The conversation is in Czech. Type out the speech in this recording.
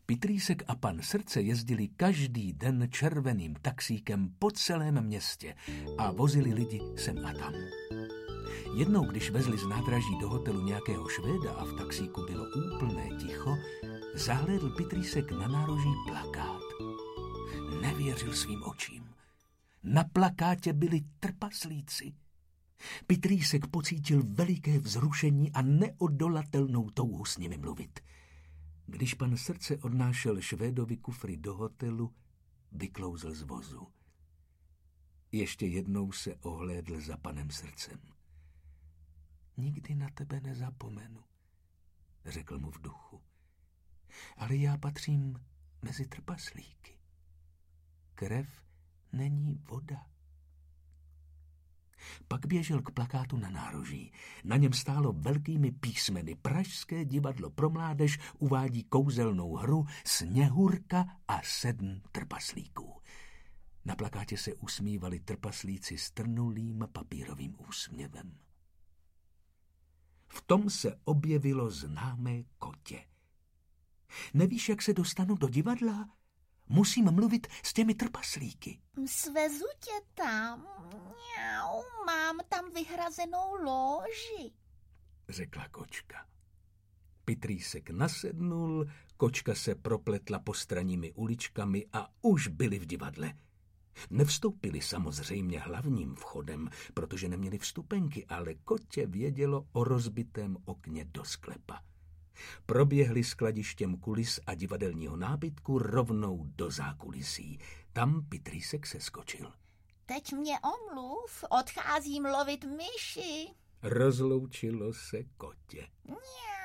Pitrýsek a pan Srdce jezdili každý den červeným taxíkem po celém městě a vozili lidi sem a tam. Jednou, když vezli z nádraží do hotelu nějakého Švéda a v taxíku bylo úplné ticho, zahlédl Pitrýsek na nároží plakát. Nevěřil svým očím. Na plakátě byli trpaslíci. Pitrýsek pocítil veliké vzrušení a neodolatelnou touhu s nimi mluvit. Když pan Srdce odnášel Švédovi kufry do hotelu, vyklouzl z vozu. Ještě jednou se ohlédl za panem Srdcem. Nikdy na tebe nezapomenu, řekl mu v duchu. Ale já patřím mezi trpaslíky. Krev není voda. Pak běžel k plakátu na nároží. Na něm stálo velkými písmeny: Pražské divadlo pro mládež uvádí kouzelnou hru Sněhurka a 7 trpaslíků. Na plakátě se usmívali trpaslíci s trnulým papírovým úsměvem. V tom se objevilo známé kotě. Nevíš, jak se dostanu do divadla? Musím mluvit s těmi trpaslíky. Svezu tě tam. Mňau, mám tam vyhrazenou lóži, řekla kočka. Pitrýsek nasednul, kočka se propletla postranními uličkami a už byli v divadle. Nevstoupili samozřejmě hlavním vchodem, protože neměli vstupenky, ale kotě vědělo o rozbitém okně do sklepa. Proběhli skladištěm kulis a divadelního nábytku rovnou do zákulisí. Tam Pitrýsek seskočil. Teď mě omluv, odcházím lovit myši. Rozloučilo se kotě. Mňau.